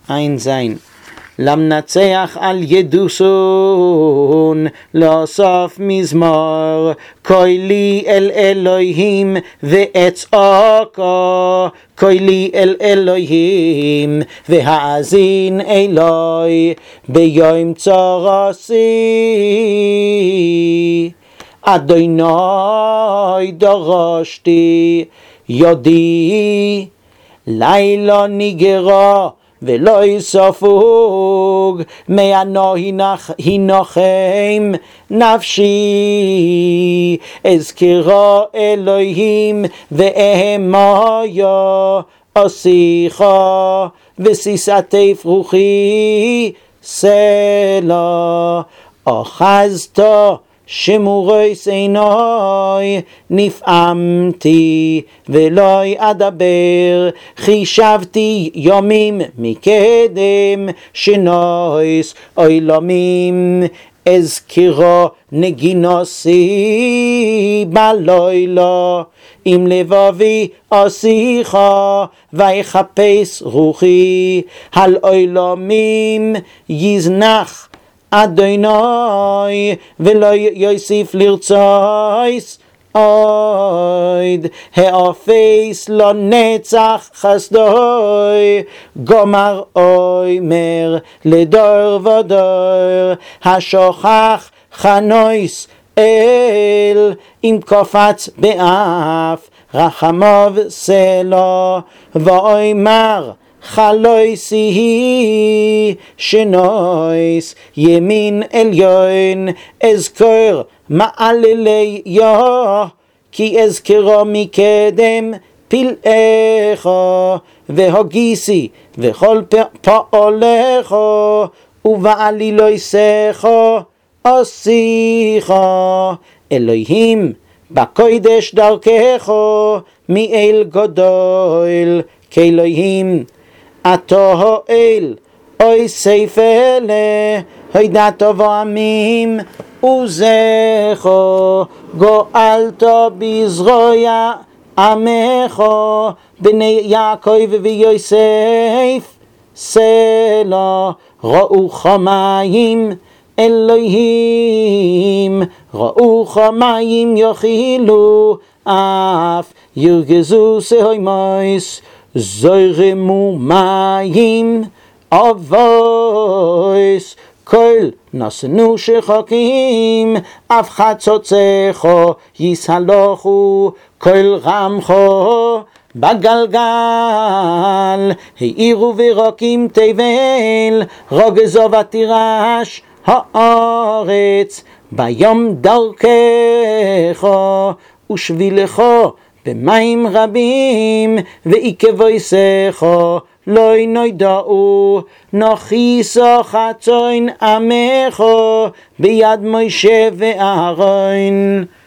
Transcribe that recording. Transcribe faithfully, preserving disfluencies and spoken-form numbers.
עין זין. למנצח על ידוסון לאסוף מזמור, קולי אל אלוהים ואצעקו, קולי אל אלוהים והאזין אלוהי ביום צרתי. אדוני דרשתי ידי, לילה נגרה ולא יספוג, מענו הנחם נפשי. אזכרה אלוהים ואהמיה, אשיחה וסיסתי פרוחי סלה. אחזת שמורי עיני, נפעמתי ולא אדבר, חישבתי ימים מקדם, שנוס עולמים. אזכרה נגינוסי בלילה, עם לבבי אשיחה ויחפש רוחי. על עולמים יזנח אדוני ולא יוסיף לרצוס עוד. האפס לנצח חסדוי, גומר אומר לדור ודור. השוכח חנוס אל, אם קופץ באף רחמיו סלע. ואומר חלויסי שנויס ימין עליון. אזכור מעללי יה, כי אזכרו מקדם פלאיך. והגיסי וכל פועליך, ובעלילויסך אשיך. אלוהים בקודש דרכך, מאל גדול כאלוהים. אתה האל אוי סייף אלה, הוידעת ועמים וזך. גואלת בזרוע עמך, בני יעקב ויוסף סלה. ראו חמיים אלוהים, ראו חמיים יאכילו, אף ירגזו סהמייס. זרמו מים אבויס, כל נשנו שחקים. אף חצוצך יסהלכו, כל רמך בגלגל. העירו ורקים תבל, רוגזו ותירש הארץ. ביום דרכך ושבילך במים רבים, ועקבויסך לא נודעו. נכיסו חצון עמך ביד משה ואהרון.